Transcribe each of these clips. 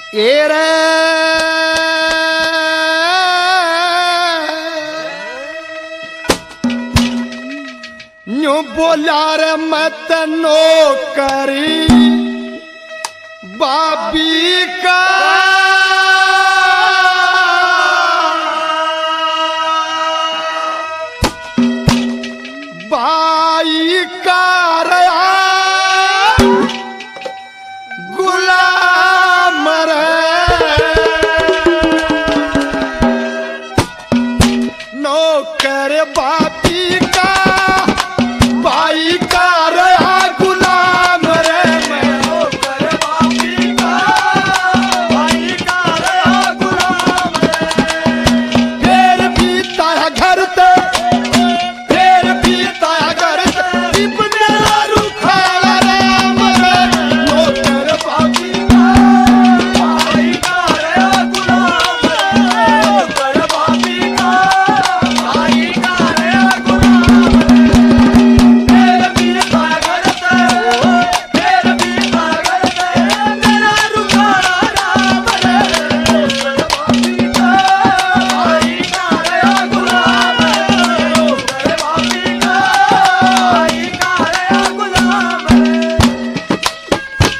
ए रे न्यू बोला रे मत नौकरी बाबी का बाई का रया गुलाम नौकर बापी का बाई का रहा गुलाम रे मैं नौकर बापी का बाई का रहा गुलाम रे फिर भी ताया घर ते फिर भी ताया घर ते इब्ने रुखाला राम रे नौकर बापी का बाई का रहा गुलाम रे नौकर बापी का बाई का रहा गुलाम रे फिर भी ताया घर ते फिर भी ताया घर ते मेरा रुखाला राम रे नौकर बापी का बाई का रहा गुलाम रे नौकर बापी का बाई का रहा गुलाम रे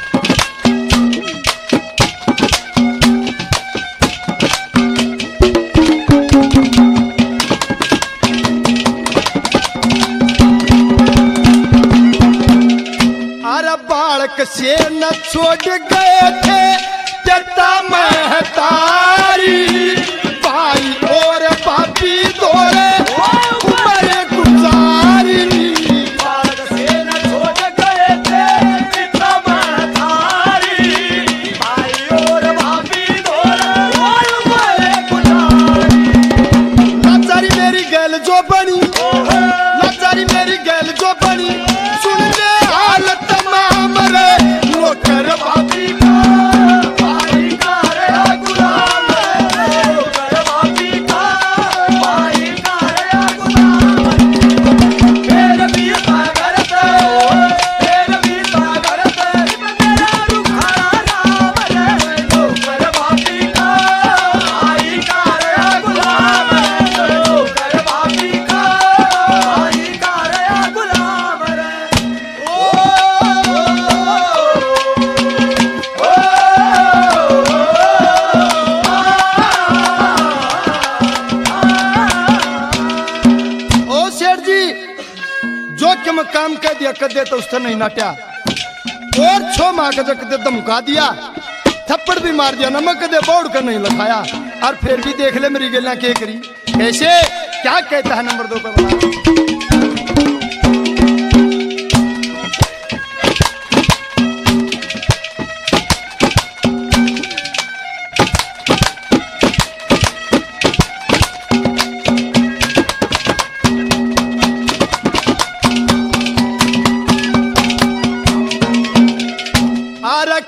अरे बालक से न छोड़ गए थे पिता महतारी भाई और बापी दोरे उम्र गुजारी बालक से न छोड़ गए थे पिता महतारी भाई और बापी दोरे उम्र गुजारी लाचारी मेरी गैल जो बनी लाचारी मेरी गैल जो बनी सुन ले हालत तमाम रे नौकर बापी का बाई का रहा गुलाम रे नौकर बापी का बाई का रहा गुलाम रे फिर भी सागर ते फिर भी सागर ते मेरा रुखाला राम रे नौकर बापी का बाई का रहा गुलाम रे नौकर बापी का बाई का रहा गुलाम रे ओ शेठ जी जो कि मैं काम कर दिया कर देता उससे नहीं नाट्या और छो माँ का जक दे धमका दिया थप्पड़ भी मार दिया नमक दे बोड़ कर नहीं लखाया और फिर भी देख ले मेरी गला के करी कैसे क्या कहता है नंबर 2 पर बता अरे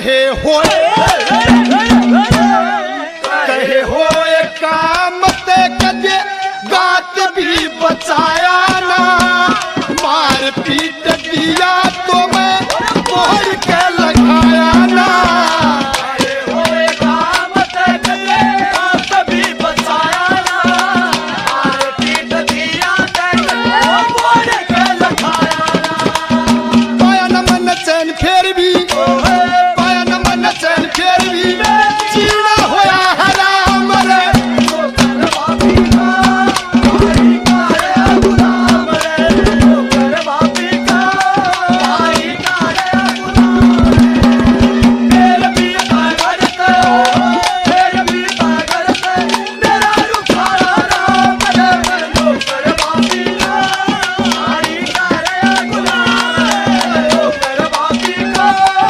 कहे होए काम ते कदे गात भी बचाया ना मार पीट दिया तो मैं मोहर के लगाया ना कहे होए काम ते कदे गात भी बचाया ना मार पीट दिया तो मोहर के लगाया ना पाया न मन चैन फिर भी पाया न मन चैन फिर भी जीना होया हराम रे नौकर बापी का बाई का रहा गुलाम रे नौकर बापी का बाई का रहा गुलाम रे फिर भी सागर ते फिर भी सागर ते मेरा रुखाला राम रे नौकर बापी का बाई का रहा गुलाम रे नौकर बापी का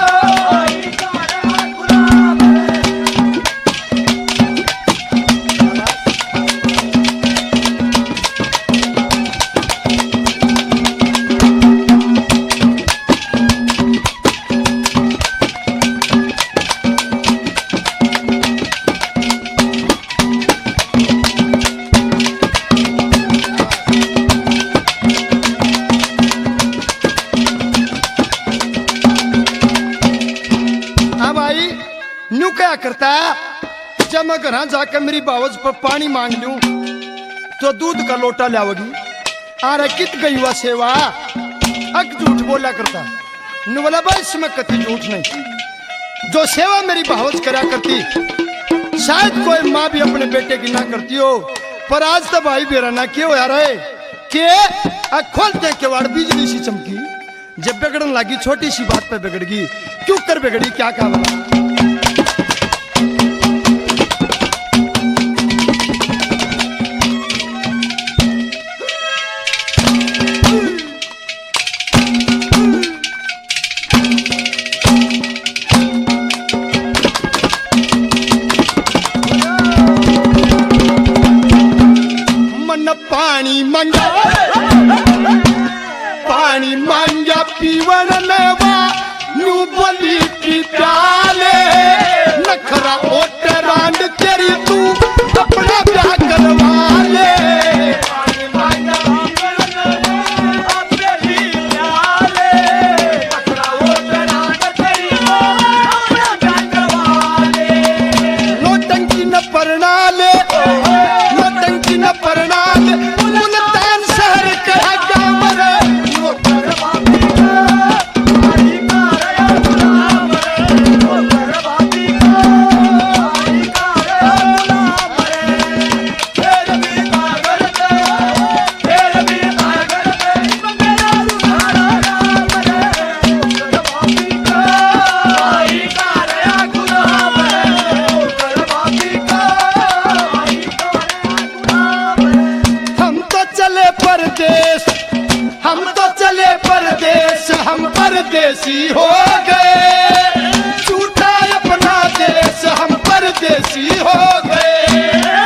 न्यू क्या करता है, जब मैं घर जाकर मेरी बावज पर पानी मांग लूं तो दूध का लोटा लाओगी। अरे कित गई हुआ सेवा, अक झूठ बोला करता। नु बोला भाई इसमें कति झूठ नहीं, जो सेवा मेरी बावज करा करती शायद कोई माँ भी अपने बेटे की ना करती हो, पर आज तो भाई बेरा ना क्यों यार है के खोलते केवाड़ बिजली सी चमकी, जब बिगड़न लगी छोटी सी बात पे बिगड़ गई, क्यों कर बिगड़ी क्या क्या बोला। पानी मांगा पीवन लेवा न्यू बोली की प्याले, नखरा ओट रांड तेरी तू अपना ब्याह करवा ले। पानी मांगा पीवन लेवा तेरी प्याले, नखरा ओट रांड तेरी तू अपना ब्याह करवा ले। नौटंकी न परना ले, नौटंकी न परना ले, मुल्तान शहर का गाँव रे। हम तो चले परदेश, हम परदेसी हो गए, छूटा अपना देश, हम परदेसी हो गए।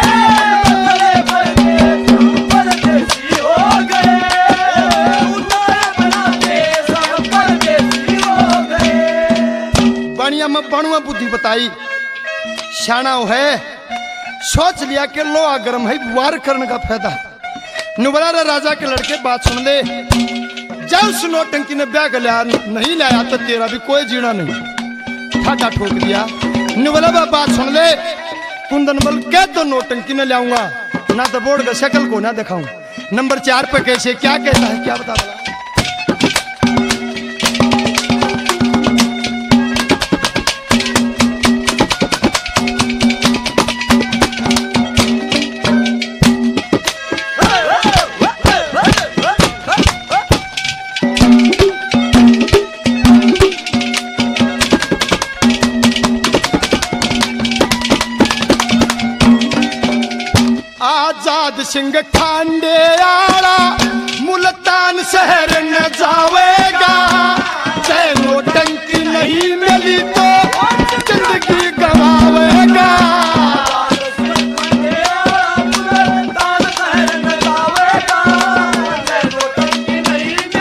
परदेसी हो गए, छूटा अपना देश, हम परदेसी हो गए। बढ़िया में बणुआ बुद्धि बताई, शाना है, सोच लिया कि लोहा गर्म है, वार करने का फायदा। नुबरा राजा के लड़के बात सुन ले, जब उस नौटंकी ने ब्याह कर लिया नहीं लाया तो तेरा भी कोई जीना नहीं, ठाटा ठोक दिया। नुबरा बात सुन ले, कुंदन बल कह तो नौटंकी ने लाऊंगा ना तो बोर्ड का शक्ल को ना दिखाऊं। नंबर 4 पे कैसे क्या कहता है क्या बता बोला। आजाद सिंह खांडे आला मुल्तान शहर न जावेगा, चाहे नौटंकी नहीं मिली तो जिंदगी गवावेगा।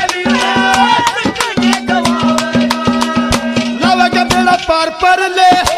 लवेगा बेड़ा पार पर ले